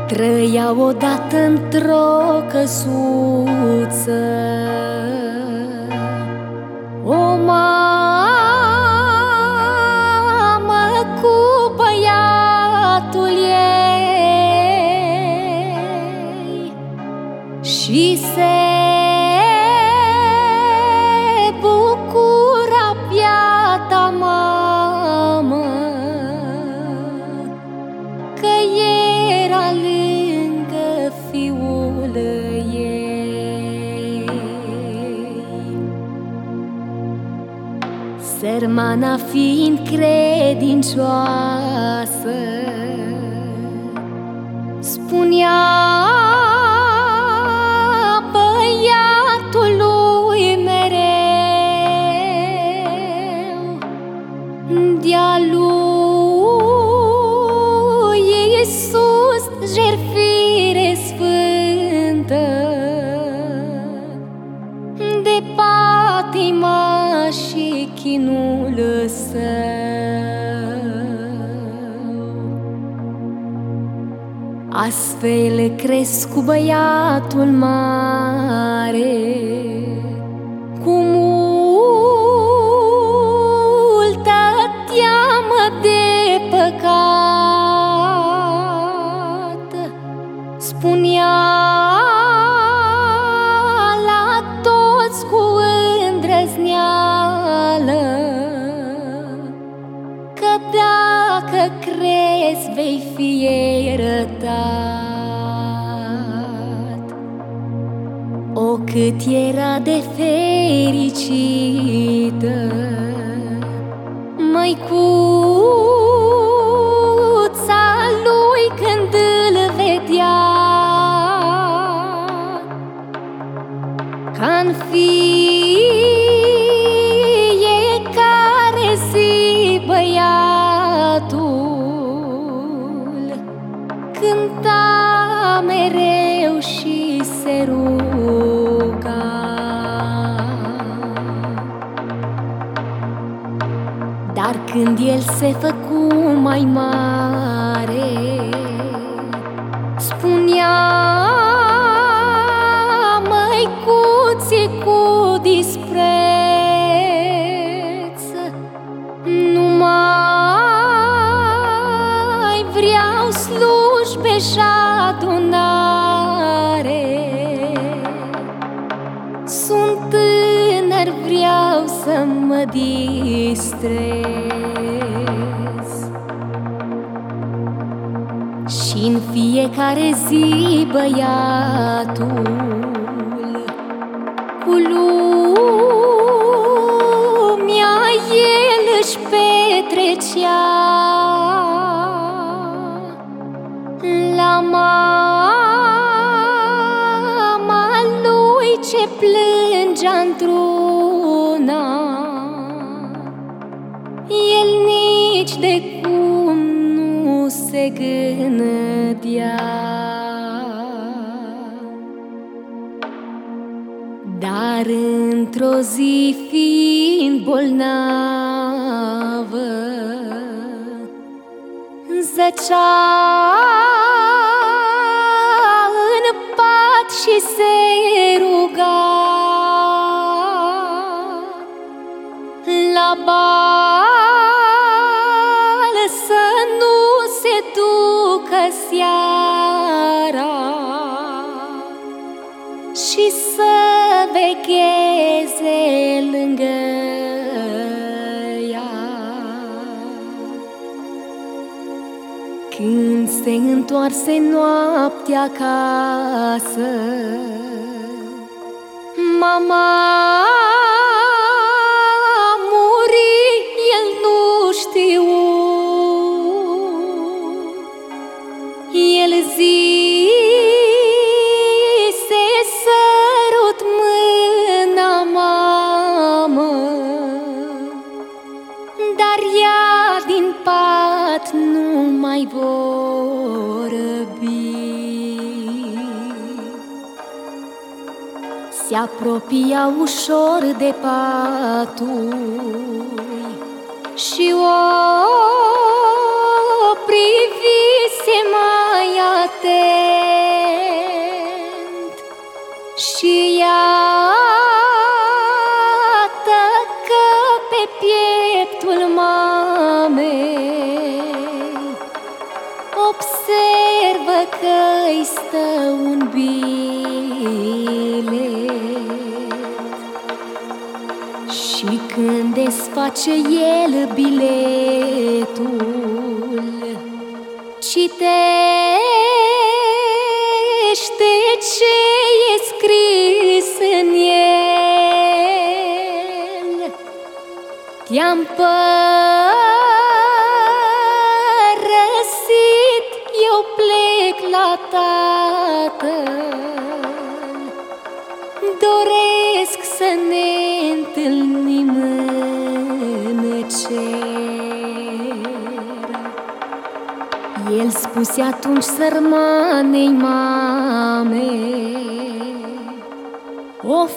Trăia odată într-o căsuță o mamă cu băiatul ei și se bucura biata mamă că era lângă fiul ei. Sărmana fiind credincioasă, spunea băiatului mereu de-a lui Iisus jertfire sfântă, de patima și chinul său. Astfel crescu băiatul mare cu multă teamă de păcat. Spunea la toți cu îndrăzneală că dacă crezi vei fi iertat. O, cât era de fericită măicuța lui când îl vedea, ca-n fiecare zi băiatul cânta mereu și se ruga. Dar când el se făcu mai mare, spunea măicuții cu dispreț: nu mai vreau slujbe și adunare, sunt tânăr, vreau să mă distrez. Și-n fiecare zi băiatul cu lumea el își petrecea. La mama lui ce plângea într-una, el nici de cum nu se gândea. Dar într-o zi fiind bolnavă, zăcea în pat și se ruga la bal să nu se ducă seara și să vegheze lângă ea. Când se întoarse noaptea acasă, mama a murit, el nu știu. El zise: sărut mâna, mamă, dar ea din pat nu mai vorbi. Se apropia ușor de patul și o privise mai atent. pieptul mamei, observă că-i stă un bilet și când desface el biletul, citește ce e scris în el. Te-am părăsit, eu plec la Tatăl, doresc să ne întâlnim în cer. El spuse atunci sărmanei mame: of,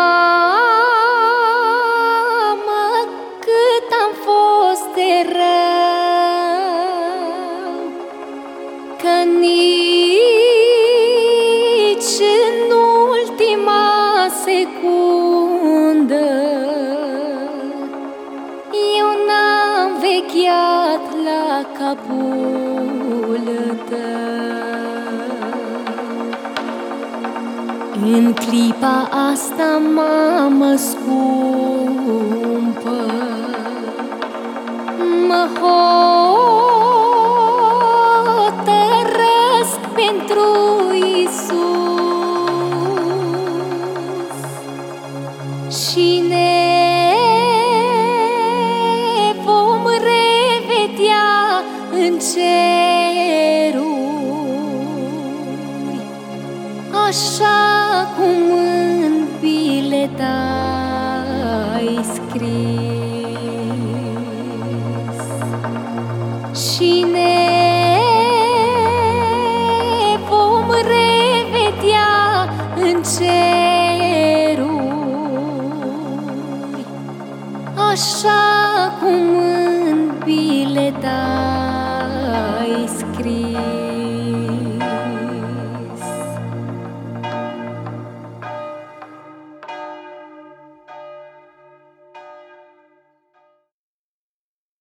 mamă, cât am fost de rău, că nici în ultima secundă eu n-am vegheat la capul tău. În clipa asta, mamă scumpă, mă hotărăsc pentru Iisus și ne vom revedea în ceruri, așa cum în bilet ai scris. Și ne vom revedea în cer.